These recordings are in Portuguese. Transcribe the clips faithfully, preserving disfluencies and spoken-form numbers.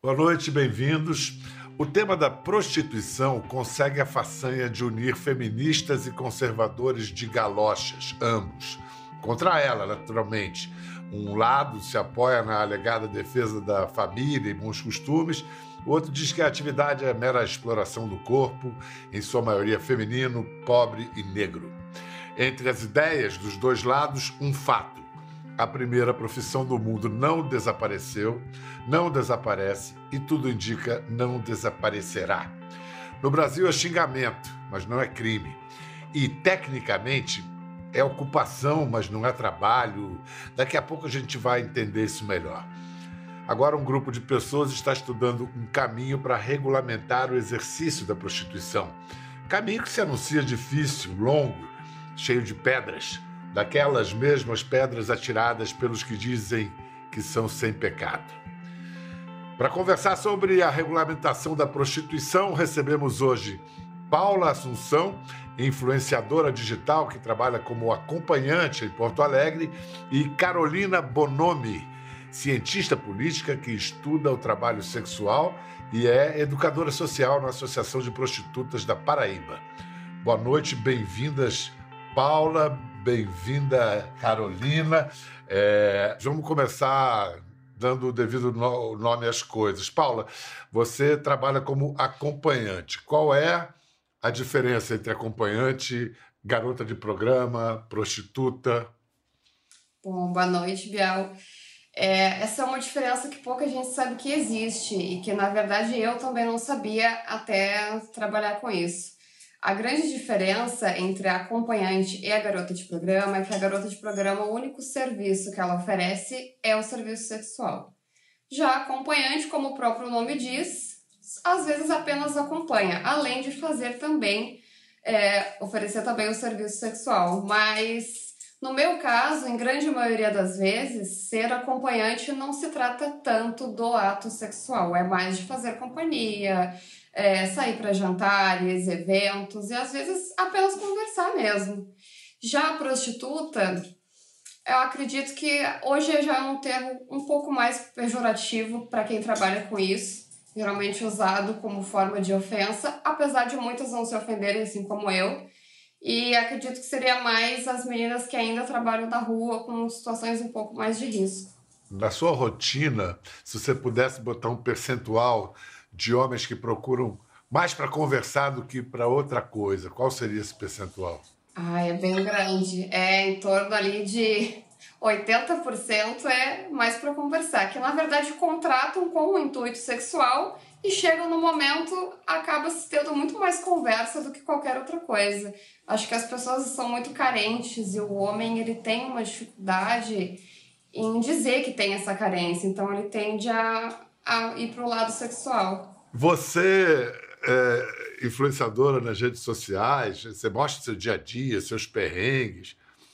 Boa noite, bem-vindos. O tema da prostituição consegue a façanha de unir feministas e conservadores de galochas, ambos. Contra ela, naturalmente. Um lado se apoia na alegada defesa da família e bons costumes, o outro diz que a atividade é mera exploração do corpo, em sua maioria feminino, pobre e negro. Entre as ideias dos dois lados, um fato. A primeira profissão do mundo não desapareceu, não desaparece e tudo indica não desaparecerá. No Brasil é xingamento, mas não é crime. E, tecnicamente, é ocupação, mas não é trabalho. Daqui a pouco a gente vai entender isso melhor. Agora um grupo de pessoas está estudando um caminho para regulamentar o exercício da prostituição. Caminho que se anuncia difícil, longo, cheio de pedras. Daquelas mesmas pedras atiradas pelos que dizem que são sem pecado. Para conversar sobre a regulamentação da prostituição, recebemos hoje Paula Assunção, influenciadora digital que trabalha como acompanhante em Porto Alegre, e Carolina Bonomi, cientista política que estuda o trabalho sexual e é educadora social na Associação de Prostitutas da Paraíba. Boa noite, bem-vindas, Paula. Bem-vinda, Carolina. É, vamos começar dando o devido no, nome às coisas. Paula, você trabalha como acompanhante. Qual é a diferença entre acompanhante, garota de programa, prostituta? Bom, boa noite, Biel. É, essa é uma diferença que pouca gente sabe que existe e que, na verdade, eu também não sabia até trabalhar com isso. A grande diferença entre a acompanhante e a garota de programa é que a garota de programa, o único serviço que ela oferece é o serviço sexual. Já a acompanhante, como o próprio nome diz, às vezes apenas acompanha, além de fazer também, é, oferecer também o serviço sexual. Mas, no meu caso, em grande maioria das vezes, ser acompanhante não se trata tanto do ato sexual, é mais de fazer companhia, É, sair para jantares, eventos e às vezes apenas conversar mesmo. Já a prostituta, eu acredito que hoje já é um termo um pouco mais pejorativo para quem trabalha com isso, geralmente usado como forma de ofensa, apesar de muitas não se ofenderem, assim como eu. E acredito que seria mais as meninas que ainda trabalham na rua com situações um pouco mais de risco. Na sua rotina, se você pudesse botar um percentual de homens que procuram mais para conversar do que para outra coisa, qual seria esse percentual? Ah, é bem grande. É em torno ali de oitenta por cento é mais para conversar, que na verdade contratam com o intuito sexual e chegam no momento, acaba se tendo muito mais conversa do que qualquer outra coisa. Acho que as pessoas são muito carentes e o homem ele tem uma dificuldade em dizer que tem essa carência, então ele tende a, a ir para o lado sexual. Você é influenciadora nas redes sociais, você mostra seu dia a dia, seus perrengues,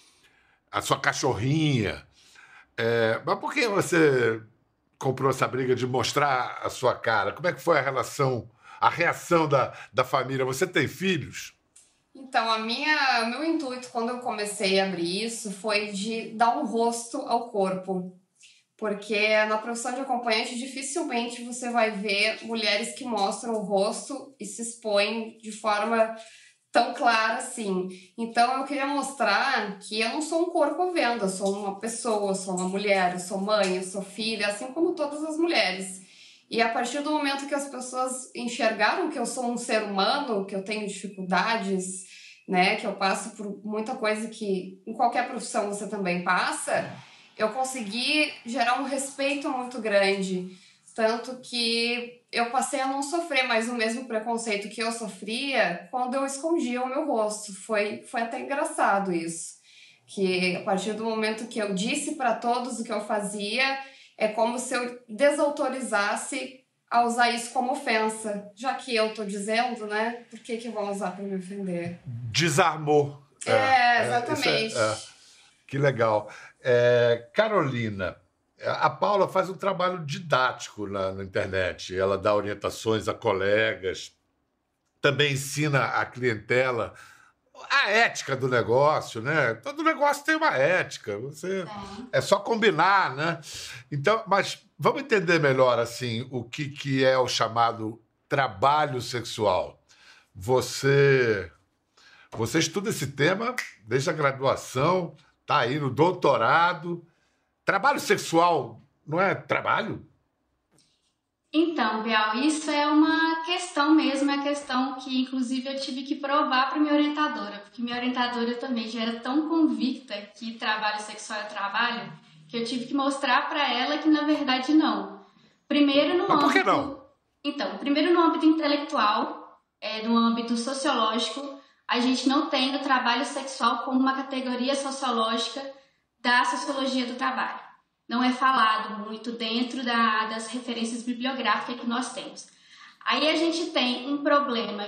a sua cachorrinha. É, mas por que você comprou essa briga de mostrar a sua cara? Como é que foi a relação, a reação da, da família? Você tem filhos? Então, a minha, o meu intuito quando eu comecei a abrir isso foi de dar um rosto ao corpo. Porque na profissão de acompanhante dificilmente você vai ver mulheres que mostram o rosto e se expõem de forma tão clara assim. Então eu queria mostrar que eu não sou um corpo à venda, eu sou uma pessoa, eu sou uma mulher, eu sou mãe, eu sou filha, assim como todas as mulheres. E a partir do momento que as pessoas enxergaram que eu sou um ser humano, que eu tenho dificuldades, né, que eu passo por muita coisa que em qualquer profissão você também passa, eu consegui gerar um respeito muito grande, tanto que eu passei a não sofrer mais o mesmo preconceito que eu sofria quando eu escondia o meu rosto. Foi, foi até engraçado isso, que a partir do momento que eu disse para todos o que eu fazia, é como se eu desautorizasse a usar isso como ofensa. Já que eu tô dizendo, né, por que que vão usar para me ofender? Desarmou. É, é exatamente. É, é, que legal. É, Carolina, a Paula faz um trabalho didático na, na internet. Ela dá orientações a colegas, também ensina a clientela a ética do negócio, né? Todo negócio tem uma ética. Você é só combinar, né? Então, mas Vamos entender melhor assim o que, que é o chamado trabalho sexual. Você, você estuda esse tema desde a graduação, está aí no doutorado. Trabalho sexual não é trabalho? Então, Bial, isso é uma questão mesmo, é questão que, inclusive, eu tive que provar para minha orientadora, porque minha orientadora também já era tão convicta que trabalho sexual é trabalho, que eu tive que mostrar para ela que, na verdade, não. Primeiro no Mas por âmbito... que não? Então, primeiro no âmbito intelectual, é, no âmbito sociológico, a gente não tem o trabalho sexual como uma categoria sociológica da sociologia do trabalho. Não é falado muito dentro da, das referências bibliográficas que nós temos. Aí a gente tem um problema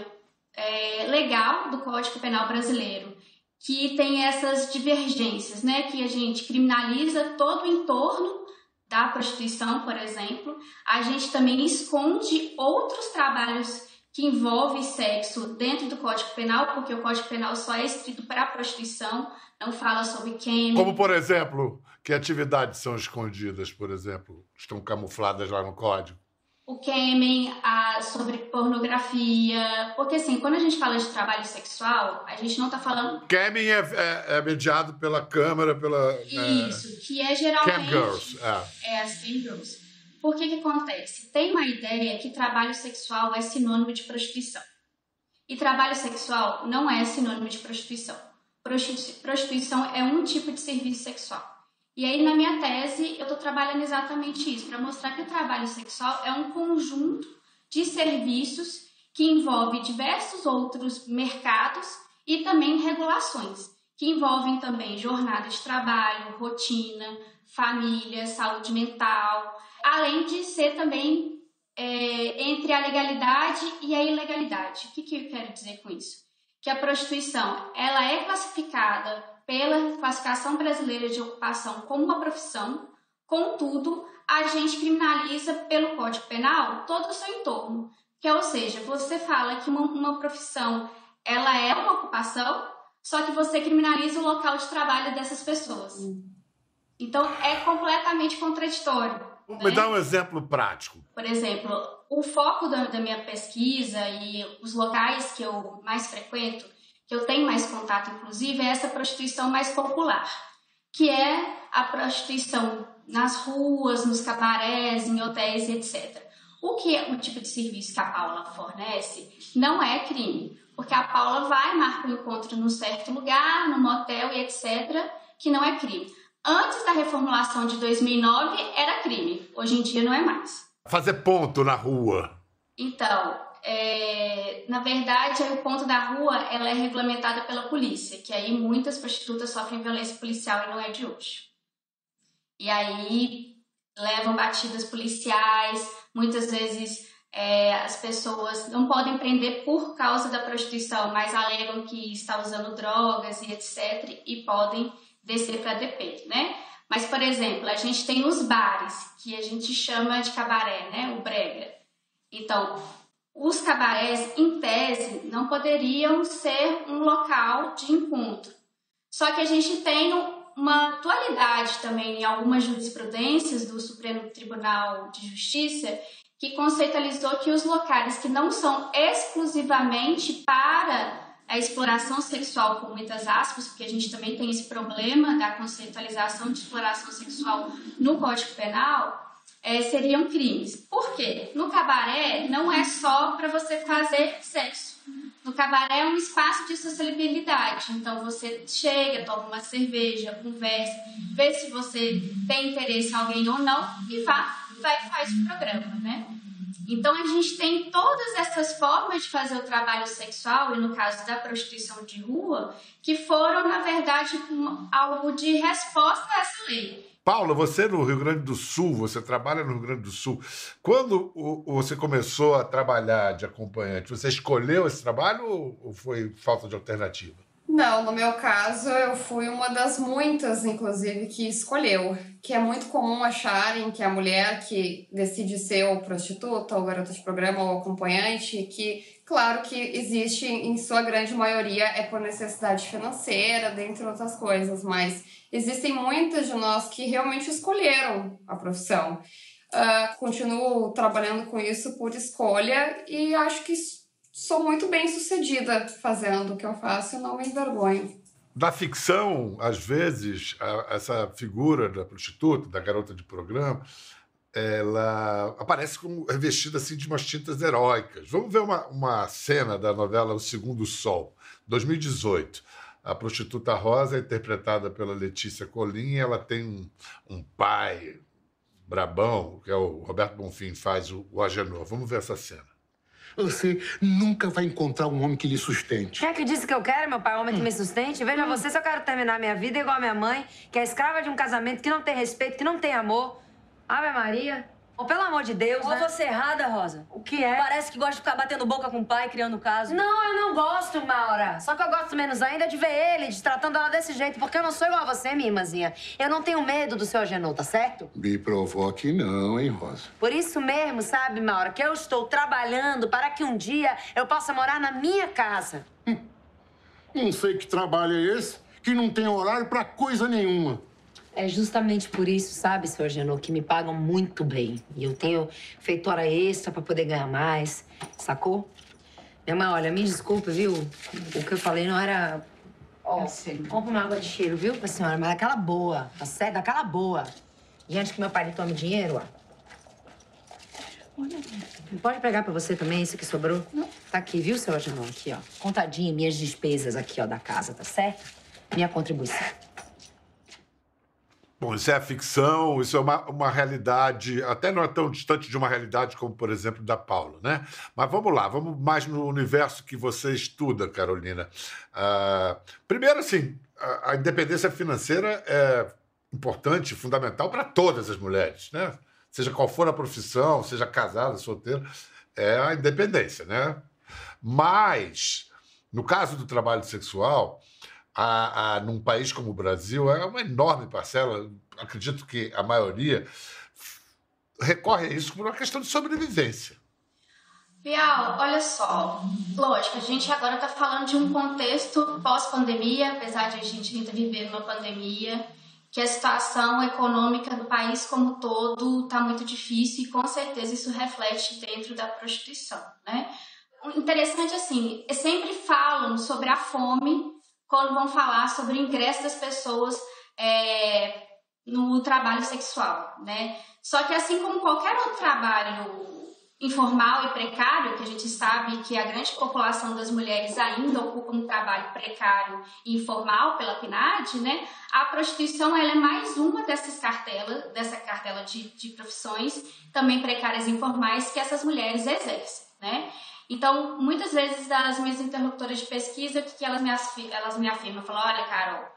é, legal do Código Penal brasileiro, que tem essas divergências, né? Que a gente criminaliza todo o entorno da prostituição, por exemplo. A gente também esconde outros trabalhos que envolvem sexo dentro do Código Penal, porque o Código Penal só é escrito para a prostituição, não fala sobre quem. Como, por exemplo, que atividades são escondidas, por exemplo, estão camufladas lá no código? O Kemen, a, sobre pornografia, porque assim, quando a gente fala de trabalho sexual, a gente não está falando... Kemen é, é, é mediado pela Câmara, pela... Isso, é... que é geralmente... Cam Girls, é. É, as Cam Girls. Por que que acontece? Tem uma ideia que trabalho sexual é sinônimo de prostituição. E trabalho sexual não é sinônimo de prostituição. Prostituição é um tipo de serviço sexual. E aí, na minha tese, eu estou trabalhando exatamente isso, para mostrar que o trabalho sexual é um conjunto de serviços que envolve diversos outros mercados e também regulações, que envolvem também jornada de trabalho, rotina, família, saúde mental, além de ser também é, entre a legalidade e a ilegalidade. O que, que eu quero dizer com isso? Que a prostituição ela é classificada pela classificação brasileira de ocupação como uma profissão, contudo, a gente criminaliza pelo Código Penal todo o seu entorno. Que, ou seja, você fala que uma, uma profissão ela é uma ocupação, só que você criminaliza o local de trabalho dessas pessoas. Então, é completamente contraditório. Me né? dá um exemplo prático. Por exemplo, o foco da, da minha pesquisa e os locais que eu mais frequento, que eu tenho mais contato, inclusive, é essa prostituição mais popular, que é a prostituição nas ruas, nos cabarés, em hotéis, etcétera. O que é o tipo de serviço que a Paula fornece não é crime, porque a Paula vai, marca um encontro num certo lugar, num motel e etcétera, que não é crime. Antes da reformulação de dois mil e nove, era crime. Hoje em dia não é mais. Fazer ponto na rua. Então, é, na verdade, o ponto da rua ela é regulamentada pela polícia, que aí muitas prostitutas sofrem violência policial e não é de hoje. E aí levam batidas policiais, muitas vezes é, as pessoas não podem prender por causa da prostituição, mas alegam que está usando drogas e etcétera e podem descer para D P, né? Mas, por exemplo, a gente tem os bares, que a gente chama de cabaré, né? O brega. Então, os cabarés, em tese, não poderiam ser um local de encontro. Só que a gente tem uma atualidade também em algumas jurisprudências do Supremo Tribunal de Justiça que conceitualizou que os locais que não são exclusivamente para a exploração sexual, com muitas aspas, porque a gente também tem esse problema da conceitualização de exploração sexual no Código Penal, é, seriam crimes. Por quê? No cabaré não é só para você fazer sexo. No cabaré é um espaço de sociabilidade. Então você chega, toma uma cerveja, conversa, vê se você tem interesse em alguém ou não e vai, vai faz o programa, né? Então, a gente tem todas essas formas de fazer o trabalho sexual, e no caso da prostituição de rua, que foram, na verdade, algo de resposta a essa lei. Paula, você no Rio Grande do Sul, você trabalha no Rio Grande do Sul. Quando você começou a trabalhar de acompanhante, você escolheu esse trabalho ou foi falta de alternativa? Não, no meu caso, eu fui uma das muitas, inclusive, que escolheu. Que é muito comum acharem que a mulher que decide ser ou prostituta, ou garota de programa, ou acompanhante, que, claro que existe, em sua grande maioria, é por necessidade financeira, dentre outras coisas, mas existem muitas de nós que realmente escolheram a profissão. uh, continuo trabalhando com isso por escolha e acho que sou muito bem sucedida fazendo o que eu faço e não me envergonho. Na ficção, às vezes, a, essa figura da prostituta, da garota de programa, ela aparece como revestida assim, de umas tintas heróicas. Vamos ver uma, uma cena da novela O Segundo Sol, dois mil e dezoito. A prostituta Rosa é interpretada pela Letícia Colim e ela tem um, um pai brabão, que é o Roberto Bonfim, faz o, o Agenor. Vamos ver essa cena. Você nunca vai encontrar um homem que lhe sustente. Quem é que disse que eu quero, meu pai, um homem que me sustente? Veja você, se eu quero terminar minha vida igual a minha mãe, que é escrava de um casamento que não tem respeito, que não tem amor. Ave Maria. Oh, pelo amor de Deus, Ou né? você errada, Rosa. O que é? Parece que gosta de ficar batendo boca com o pai, criando caso. Não, eu não gosto, Maura. Só que eu gosto menos ainda de ver ele, de tratando ela desse jeito, porque eu não sou igual a você, minha irmãzinha. Eu não tenho medo do seu Agenor, tá certo? Me provoque não, hein, Rosa? Por isso mesmo, sabe, Maura, que eu estou trabalhando para que um dia eu possa morar na minha casa. Hum. Não sei que trabalho é esse, que não tem horário pra coisa nenhuma. É justamente por isso, sabe, seu Agenor, que me pagam muito bem. E eu tenho feito hora extra pra poder ganhar mais, sacou? Minha mãe, olha, me desculpe, viu? O que eu falei não era... Ó, oh, compra uma água de cheiro, viu, pra senhora? Mas daquela boa, tá certo? Daquela boa. E antes que meu pai lhe tome dinheiro, ó. Olha, pode pegar pra você também, isso que sobrou? Não. Tá aqui, viu, seu Agenor? Aqui, ó. Contadinho, minhas despesas aqui, ó, da casa, tá certo? Minha contribuição. Bom, isso é a ficção, isso é uma, uma realidade, até não é tão distante de uma realidade como, por exemplo, da Paula, né? Mas vamos lá, vamos mais no universo que você estuda, Carolina. Uh, primeiro, assim, a, a independência financeira é importante, fundamental para todas as mulheres, né? Seja qual for a profissão, seja casada, solteira, é a independência, né? Mas, no caso do trabalho sexual... A, a, num país como o Brasil, é uma enorme parcela, acredito que a maioria, recorre a isso por uma questão de sobrevivência. Bial, olha só, lógico, a gente agora está falando de um contexto pós-pandemia, apesar de a gente ainda viver uma pandemia, que a situação econômica do país como um todo está muito difícil e com certeza isso reflete dentro da prostituição, né? O interessante, assim, é sempre falam sobre a fome quando vão falar sobre o ingresso das pessoas é, no trabalho sexual, né? Só que assim como qualquer outro trabalho informal e precário, que a gente sabe que a grande população das mulheres ainda ocupa um trabalho precário e informal pela P N A D, né? A prostituição ela é mais uma dessas cartelas, dessa cartela de, de profissões, também precárias e informais, que essas mulheres exercem, né? Então, muitas vezes, as minhas interlocutoras de pesquisa, o que elas me, elas me afirmam? Falam, olha, Carol,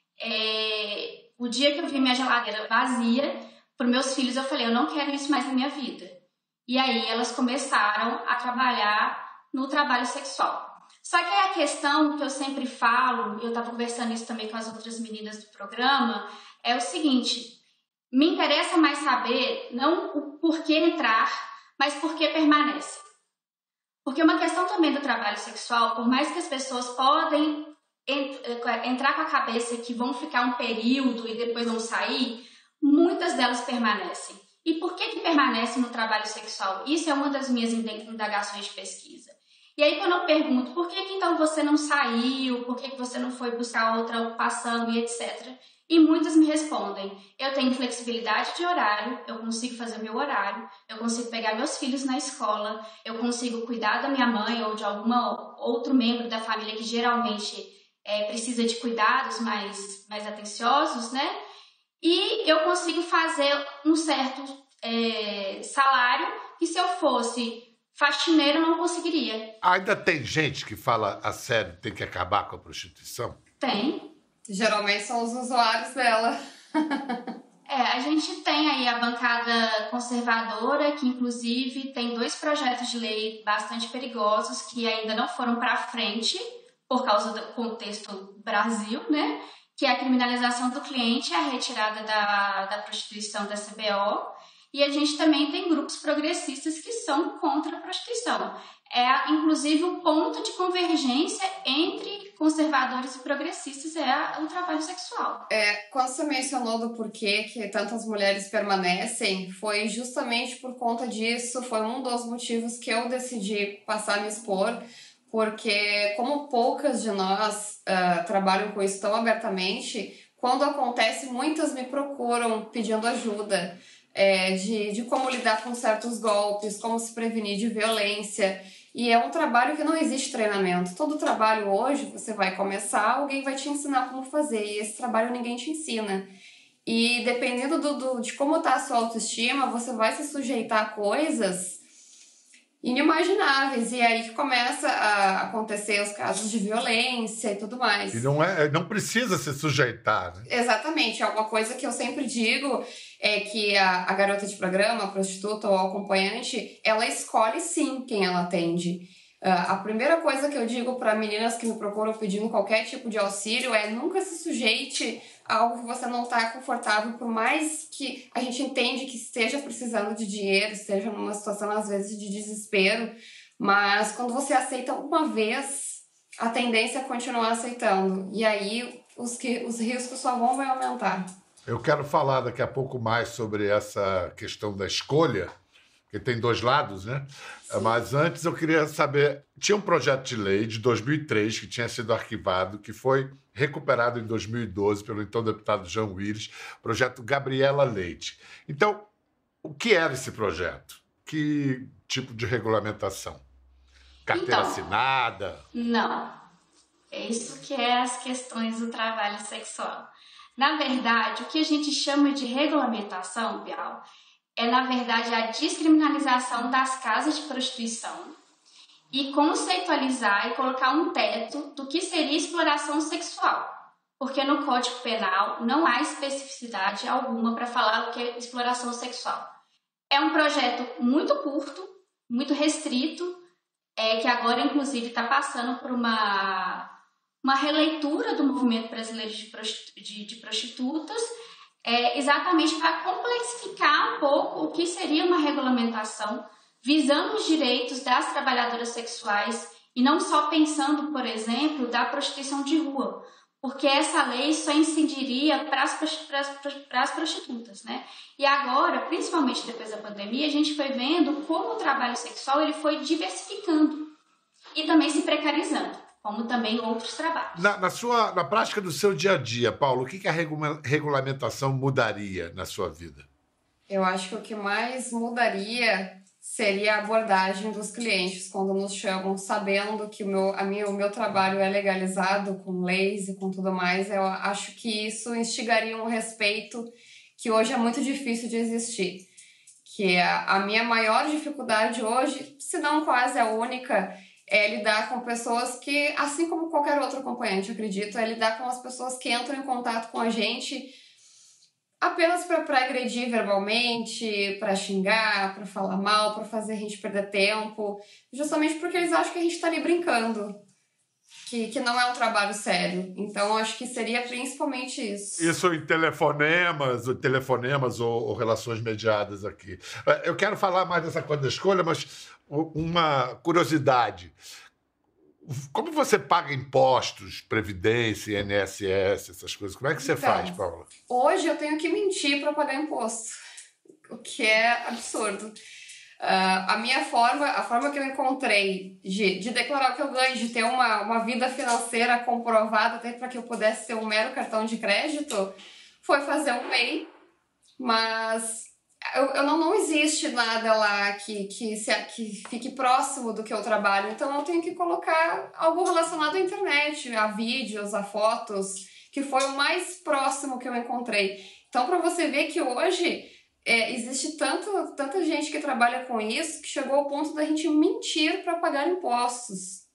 é, o dia que eu vi minha geladeira vazia, para os meus filhos, eu falei, eu não quero isso mais na minha vida. E aí, elas começaram a trabalhar no trabalho sexual. Só que a questão que eu sempre falo, eu estava conversando isso também com as outras meninas do programa, é o seguinte, me interessa mais saber, não o porquê entrar, mas por que permanece. Porque uma questão também do trabalho sexual, por mais que as pessoas podem entrar com a cabeça que vão ficar um período e depois vão sair, muitas delas permanecem. E por que que permanecem no trabalho sexual? Isso é uma das minhas indagações de pesquisa. E aí quando eu pergunto, por que que então você não saiu, por que que você não foi buscar outra ocupação e etcétera. E muitas me respondem, eu tenho flexibilidade de horário, eu consigo fazer meu horário, eu consigo pegar meus filhos na escola, eu consigo cuidar da minha mãe ou de algum outro membro da família que geralmente é, precisa de cuidados mais, mais atenciosos, né? E eu consigo fazer um certo é, salário que se eu fosse faxineira eu não conseguiria. Ainda tem gente que fala a sério, tem que acabar com a prostituição? Tem. Geralmente são os usuários dela. É, a gente tem aí a bancada conservadora, que inclusive tem dois projetos de lei bastante perigosos que ainda não foram para frente por causa do contexto Brasil, né? Que é a criminalização do cliente e a retirada da, da prostituição da C B O. E a gente também tem grupos progressistas que são contra a prostituição. É, inclusive, o ponto de convergência entre conservadores e progressistas é a, o trabalho sexual. É, quando você mencionou do porquê que tantas mulheres permanecem, foi justamente por conta disso, foi um dos motivos que eu decidi passar a me expor, porque como poucas de nós uh, trabalham com isso tão abertamente, quando acontece, muitas me procuram pedindo ajuda, é, de, de como lidar com certos golpes, como se prevenir de violência. E é um trabalho que não existe treinamento. Todo trabalho hoje, você vai começar, alguém vai te ensinar como fazer. E esse trabalho ninguém te ensina. E dependendo do, do, de como está a sua autoestima, você vai se sujeitar a coisas inimagináveis. E aí que começa a acontecer os casos de violência e tudo mais. E não, é, não precisa se sujeitar, né? Exatamente. É uma coisa que eu sempre digo, é que a, a garota de programa, a prostituta ou a acompanhante, ela escolhe sim quem ela atende. Uh, a primeira coisa que eu digo para meninas que me procuram pedindo qualquer tipo de auxílio é nunca se sujeite a algo que você não está confortável, por mais que a gente entende que esteja precisando de dinheiro, esteja numa situação às vezes de desespero, mas quando você aceita uma vez, a tendência é continuar aceitando. E aí os, que, os riscos só vão vai aumentar. Eu quero falar daqui a pouco mais sobre essa questão da escolha, que tem dois lados, né? Sim. Mas antes eu queria saber, tinha um projeto de lei de dois mil e três que tinha sido arquivado, que foi recuperado em dois mil e doze pelo então deputado Jean Willis, projeto Gabriela Leite. Então, o que era esse projeto? Que tipo de regulamentação? Carteira então, assinada? Não. É isso que é as questões do trabalho sexual. Na verdade, o que a gente chama de regulamentação, Bial, é, na verdade, a descriminalização das casas de prostituição e conceitualizar e colocar um teto do que seria exploração sexual. Porque no Código Penal não há especificidade alguma para falar o que é exploração sexual. É um projeto muito curto, muito restrito, é, que agora, inclusive, está passando por uma, uma releitura do movimento brasileiro de, prostitu- de, de prostitutas, É, exatamente para complexificar um pouco o que seria uma regulamentação visando os direitos das trabalhadoras sexuais e não só pensando, por exemplo, da prostituição de rua, porque essa lei só incidiria para as, para as, para as prostitutas, né? E agora, principalmente depois da pandemia, a gente foi vendo como o trabalho sexual ele foi diversificando e também se precarizando, como também outros trabalhos. Na, na, sua, na prática do seu dia a dia, Paulo, o que, que a regula- regulamentação mudaria na sua vida? Eu acho que o que mais mudaria seria a abordagem dos clientes quando nos chamam, sabendo que o meu, a minha, o meu trabalho é legalizado com leis e com tudo mais. Eu acho que isso instigaria um respeito que hoje é muito difícil de existir. Que a, a minha maior dificuldade hoje, se não quase a única, é lidar com pessoas que, assim como qualquer outro acompanhante, eu acredito, é lidar com as pessoas que entram em contato com a gente apenas para agredir verbalmente, para xingar, para falar mal, para fazer a gente perder tempo, justamente porque eles acham que a gente está ali brincando, que, que não é um trabalho sério. Então, acho que seria principalmente isso. Isso em telefonemas, ou telefonemas ou, ou relações mediadas aqui. Eu quero falar mais dessa coisa da escolha, mas uma curiosidade. Como você paga impostos, previdência, I N S S, essas coisas? Como é que você então, faz, Paula? Hoje eu tenho que mentir para pagar imposto, o que é absurdo. Uh, a minha forma, a forma que eu encontrei de, de declarar o que eu ganho, de ter uma, uma vida financeira comprovada até para que eu pudesse ter um mero cartão de crédito, foi fazer um M E I, mas eu, eu não, não existe nada lá que, que, se, que fique próximo do que eu trabalho, então eu tenho que colocar algo relacionado à internet, a vídeos, a fotos, que foi o mais próximo que eu encontrei. Então, para você ver que hoje é, existe tanto, tanta gente que trabalha com isso que chegou ao ponto da gente mentir para pagar impostos.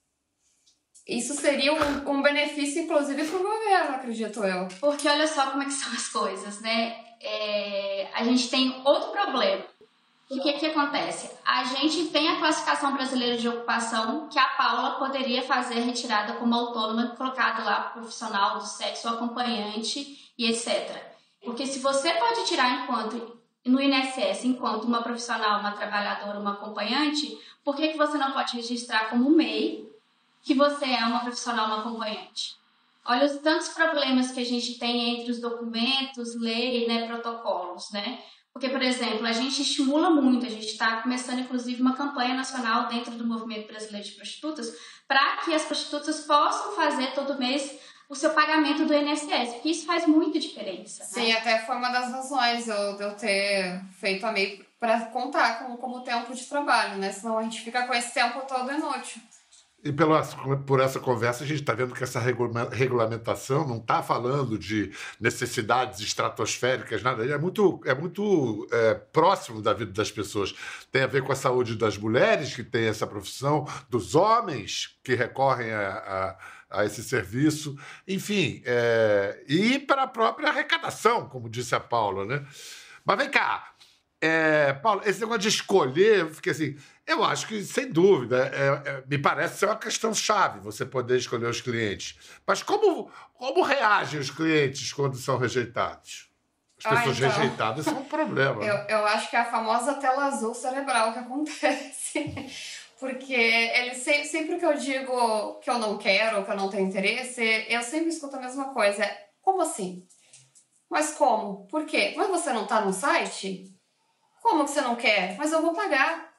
Isso seria um, um benefício, inclusive, para o governo, acredito eu. Porque olha só como é que são as coisas, né? É, a gente tem outro problema. O que que acontece? A gente tem a classificação brasileira de ocupação que a Paula poderia fazer retirada como autônoma, colocado lá profissional do sexo, acompanhante e etcétera. Porque se você pode tirar enquanto no I N S S enquanto uma profissional, uma trabalhadora, uma acompanhante, por que que você não pode registrar como M E I que você é uma profissional não acompanhante. Olha os tantos problemas que a gente tem entre os documentos, lei, né, protocolos, né? Porque, por exemplo, a gente estimula muito, a gente está começando, inclusive, uma campanha nacional dentro do Movimento Brasileiro de Prostitutas para que as prostitutas possam fazer todo mês o seu pagamento do I N S S, porque isso faz muita diferença. Sim, né? até foi uma das razões eu, de eu ter feito a M E I para contar com, como tempo de trabalho, né? Senão a gente fica com esse tempo todo inútil. E pela, por essa conversa, a gente está vendo que essa regula- regulamentação não está falando de necessidades estratosféricas, nada. É muito, é muito é, próximo da vida das pessoas. Tem a ver com a saúde das mulheres que têm essa profissão, dos homens que recorrem a, a, a esse serviço, enfim, é, e para a própria arrecadação, como disse a Paula, né? Mas vem cá, é, Paula, esse negócio de escolher, eu fiquei assim... Eu acho que, sem dúvida, é, é, me parece ser uma questão chave você poder escolher os clientes. Mas como, como reagem os clientes quando são rejeitados? As Ah, pessoas então. rejeitadas são um problema. Eu, né? eu acho que é a famosa tela azul cerebral que acontece. Porque ele sempre, sempre que eu digo que eu não quero, que eu não tenho interesse, eu sempre escuto a mesma coisa. Como assim? Mas como? Por quê? Mas você não está no site? Como que você não quer? Mas eu vou pagar.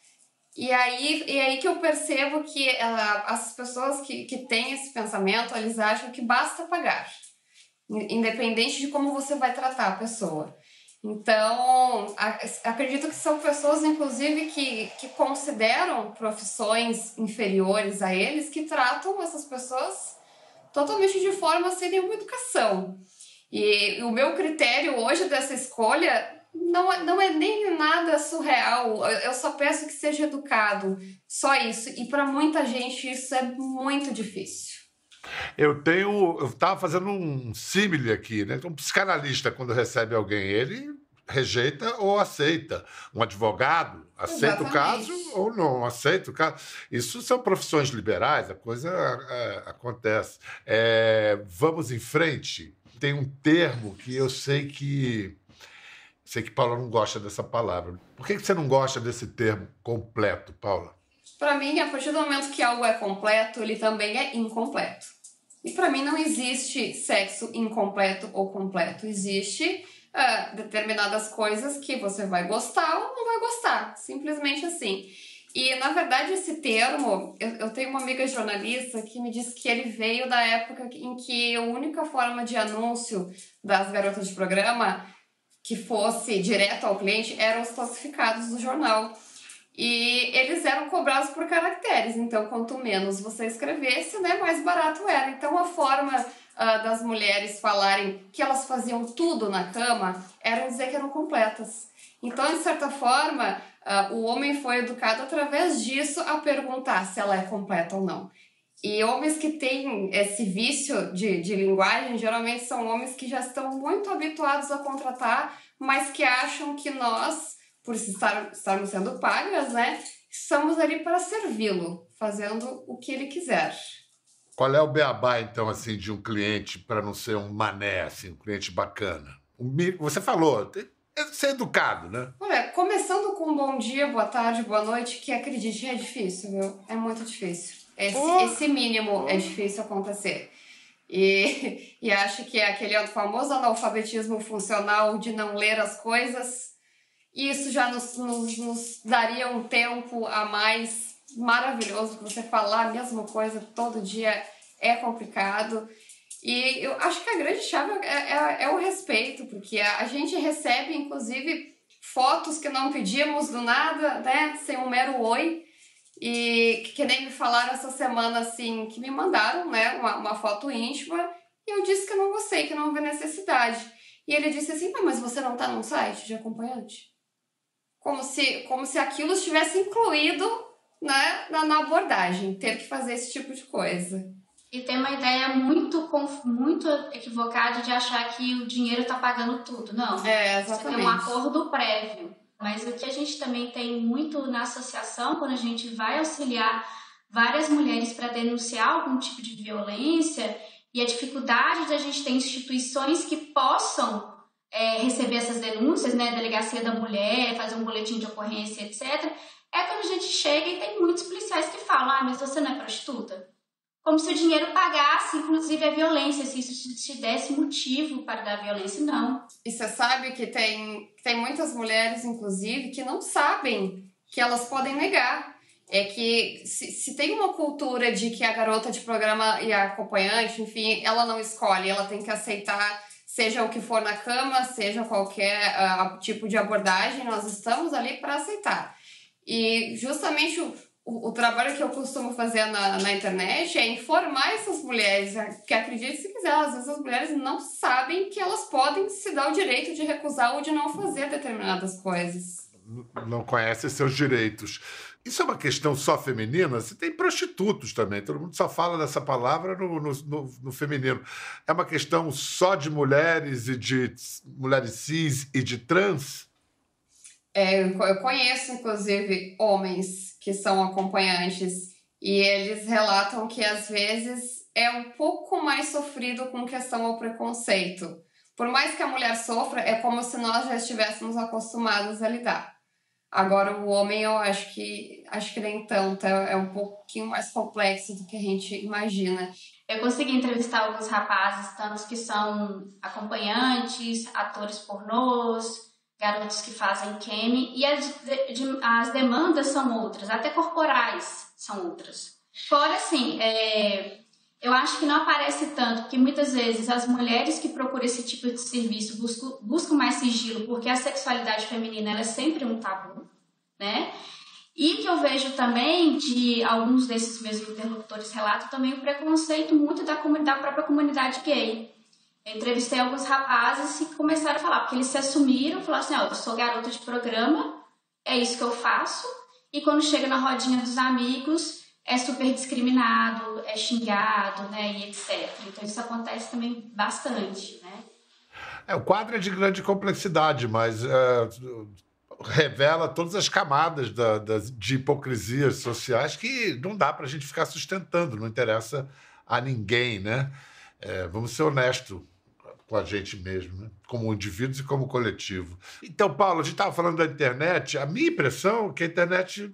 E aí, e aí que eu percebo que uh, as pessoas que, que têm esse pensamento, eles acham que basta pagar, independente de como você vai tratar a pessoa. Então, a, acredito que são pessoas, inclusive, que, que consideram profissões inferiores a eles, que tratam essas pessoas totalmente de forma sem nenhuma educação. E, e o meu critério hoje dessa escolha... Não é, não é nem nada surreal, eu só peço que seja educado, só isso. E para muita gente isso é muito difícil. Eu tenho, eu estava fazendo um símile aqui, né? Um psicanalista, quando recebe alguém, ele rejeita ou aceita. Um advogado aceita Exatamente. o caso ou não aceita o caso. Isso são profissões liberais, a coisa é, acontece. É, vamos em frente. Tem um termo que eu sei que Sei que Paula não gosta dessa palavra. Por que você não gosta desse termo completo, Paula? Para mim, a partir do momento que algo é completo, ele também é incompleto. E para mim não existe sexo incompleto ou completo. Existe uh, determinadas coisas que você vai gostar ou não vai gostar. Simplesmente assim. E, na verdade, esse termo... Eu, eu tenho uma amiga jornalista que me disse que ele veio da época em que a única forma de anúncio das garotas de programa... que fosse direto ao cliente, eram os classificados do jornal. E eles eram cobrados por caracteres, então quanto menos você escrevesse, né, mais barato era. Então a forma uh, das mulheres falarem que elas faziam tudo na cama era dizer que eram completas. Então, de certa forma, uh, o homem foi educado através disso a perguntar se ela é completa ou não. E homens que têm esse vício de, de linguagem, geralmente são homens que já estão muito habituados a contratar, mas que acham que nós, por estar, estarmos sendo pagas, né, estamos ali para servi-lo, fazendo o que ele quiser. Qual é o beabá, então, assim, de um cliente para não ser um mané, assim, um cliente bacana? Um, você falou, tem, é ser educado, né? Olha, começando com um bom dia, boa tarde, boa noite, que acredite, é difícil, viu? É muito difícil. Esse, oh. esse mínimo oh. é difícil acontecer. E, e acho que é aquele famoso analfabetismo funcional de não ler as coisas. Isso já nos, nos, nos daria um tempo a mais maravilhoso, porque você falar a mesma coisa todo dia é complicado. E eu acho que a grande chave é, é, é o respeito, porque a, a gente recebe, inclusive, fotos que não pedimos do nada, né, sem um mero oi. E que, que nem me falaram essa semana, assim, que me mandaram, né, uma, uma foto íntima, e eu disse que eu não gostei, que não houve necessidade. E ele disse assim, mas você não tá num site de acompanhante? Como se, como se aquilo estivesse incluído, né, na, na abordagem, ter que fazer esse tipo de coisa. E tem uma ideia muito, muito equivocada de achar que o dinheiro tá pagando tudo. Não, é, exatamente. Você tem um acordo prévio. Mas o que a gente também tem muito na associação, quando a gente vai auxiliar várias mulheres para denunciar algum tipo de violência e a dificuldade de a gente ter instituições que possam é, receber essas denúncias, né, Delegacia da Mulher, fazer um boletim de ocorrência, etcétera, é quando a gente chega e tem muitos policiais que falam, ah, mas você não é prostituta? Como se o dinheiro pagasse, inclusive, a violência, se isso te desse motivo para dar violência, não. E você sabe que tem, tem muitas mulheres, inclusive, que não sabem que elas podem negar. É que se, se tem uma cultura de que a garota de programa e a acompanhante, enfim, ela não escolhe, ela tem que aceitar, seja o que for na cama, seja qualquer uh, tipo de abordagem, nós estamos ali para aceitar. E justamente o, o, o trabalho que eu costumo fazer na, na internet é informar essas mulheres, que acreditem se quiser, às vezes as mulheres não sabem que elas podem se dar o direito de recusar ou de não fazer determinadas coisas. Não conhecem seus direitos. Isso é uma questão só feminina? Você tem prostitutos também, todo mundo só fala dessa palavra no, no, no, no feminino. É uma questão só de mulheres e de mulheres cis e de trans? É, eu conheço, inclusive, homens que são acompanhantes e eles relatam que, às vezes, é um pouco mais sofrido com questão ao preconceito. Por mais que a mulher sofra, é como se nós já estivéssemos acostumados a lidar. Agora, o homem, eu acho que, acho que nem tanto, é, é um pouquinho mais complexo do que a gente imagina. Eu consegui entrevistar alguns rapazes, tantos que são acompanhantes, atores pornôs, garotos que fazem cam, e as, de, as demandas são outras, até corporais são outras. Fora, assim, é, eu acho que não aparece tanto, porque muitas vezes as mulheres que procuram esse tipo de serviço buscam, buscam mais sigilo, porque a sexualidade feminina ela é sempre um tabu, né? E que eu vejo também de alguns desses meus interlocutores relatam também o preconceito muito da, da própria comunidade gay. Eu entrevistei alguns rapazes que começaram a falar, porque eles se assumiram, falaram assim, ó, eu sou garota de programa, é isso que eu faço, e quando chega na rodinha dos amigos, é super discriminado, é xingado, né, e etcétera. Então isso acontece também bastante, né? É, o quadro é de grande complexidade, mas é, revela todas as camadas da, das, de hipocrisias sociais que não dá para a gente ficar sustentando, não interessa a ninguém, né? É, vamos ser honestos com a gente mesmo, né? Como indivíduos e como coletivo. Então, Paulo, a gente estava falando da internet. A minha impressão é que a internet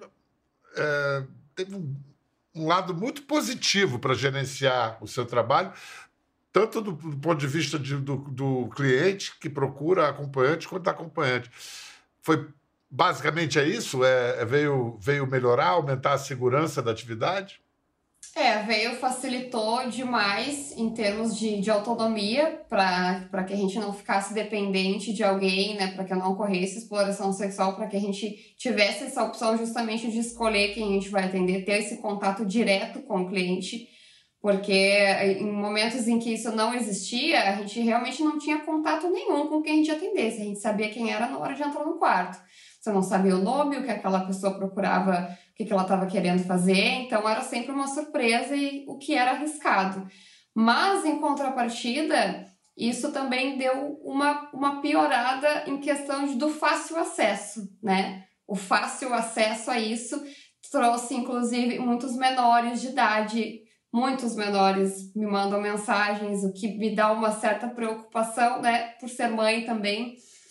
é, teve um, um lado muito positivo para gerenciar o seu trabalho, tanto do, do ponto de vista de, do, do cliente que procura acompanhante, quanto da acompanhante. Foi basicamente é isso? É, veio, veio melhorar, aumentar a segurança da atividade? É, veio, facilitou demais em termos de, de autonomia para que a gente não ficasse dependente de alguém, né? Para que não ocorresse exploração sexual, para que a gente tivesse essa opção justamente de escolher quem a gente vai atender, ter esse contato direto com o cliente, porque em momentos em que isso não existia, a gente realmente não tinha contato nenhum com quem a gente atendesse, a gente sabia quem era na hora de entrar no quarto. Você não sabia o nome, o que aquela pessoa procurava, o que ela estava querendo fazer, então era sempre uma surpresa e o que era arriscado. Mas, em contrapartida, isso também deu uma, uma piorada em questão de, do fácil acesso, né? O fácil acesso a isso trouxe, inclusive, muitos menores de idade, muitos menores me mandam mensagens, o que me dá uma certa preocupação, né? Por ser mãe também.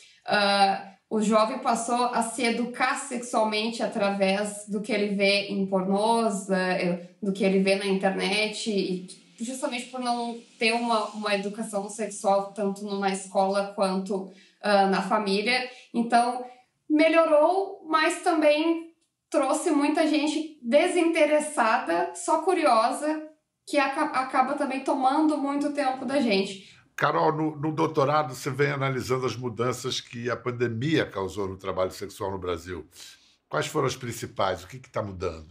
Uh, O jovem passou a se educar sexualmente através do que ele vê em pornôs, do que ele vê na internet, e justamente por não ter uma, uma educação sexual tanto na escola quanto uh, na família. Então, melhorou, mas também trouxe muita gente desinteressada, só curiosa, que aca- acaba também tomando muito tempo da gente. Carol, no, no doutorado você vem analisando as mudanças que a pandemia causou no trabalho sexual no Brasil. Quais foram as principais? O que está mudando?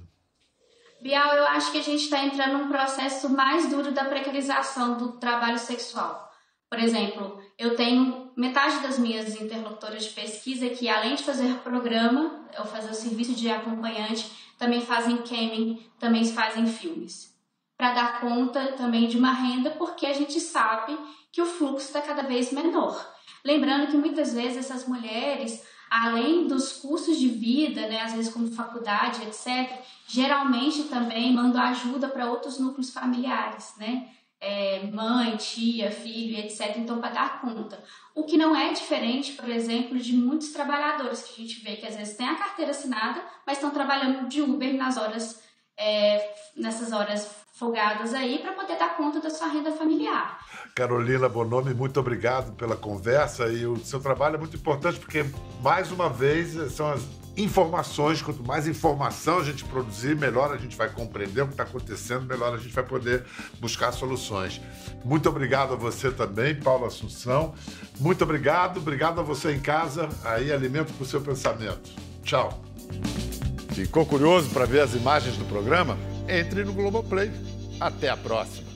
Bial, eu acho que a gente está entrando num processo mais duro da precarização do trabalho sexual. Por exemplo, eu tenho metade das minhas interlocutoras de pesquisa que, além de fazer programa, eu fazer o serviço de acompanhante, também fazem camming, também fazem filmes. Para dar conta também de uma renda, porque a gente sabe que o fluxo está cada vez menor. Lembrando que muitas vezes essas mulheres, além dos custos de vida, né, às vezes como faculdade, etcétera, geralmente também mandam ajuda para outros núcleos familiares, né? é, mãe, tia, filho, etcétera. Então, para dar conta. O que não é diferente, por exemplo, de muitos trabalhadores que a gente vê que às vezes têm a carteira assinada, mas estão trabalhando de Uber nas horas, é, nessas horas folgadas aí para poder dar conta da sua renda familiar. Carolina Bonomi, muito obrigado pela conversa, e o seu trabalho é muito importante porque, mais uma vez, são as informações. Quanto mais informação a gente produzir, melhor a gente vai compreender o que está acontecendo, melhor a gente vai poder buscar soluções. Muito obrigado a você também, Paulo Assunção. Muito obrigado, obrigado a você em casa, aí alimento para o seu pensamento. Tchau. Ficou curioso para ver as imagens do programa? Entre no Globoplay. Até a próxima.